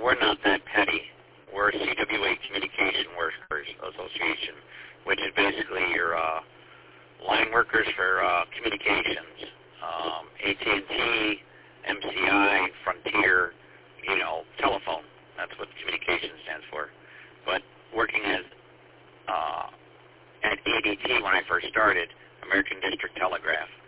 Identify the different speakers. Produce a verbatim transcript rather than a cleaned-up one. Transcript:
Speaker 1: we're not that petty. We're C W A Communication Workers Association, which is basically your uh, line workers for uh, communications. Um, A T and T, M C I, Frontier, you know, telephone. That's what communication stands for. But working as uh, at A D T when I first started, American District Telegraph.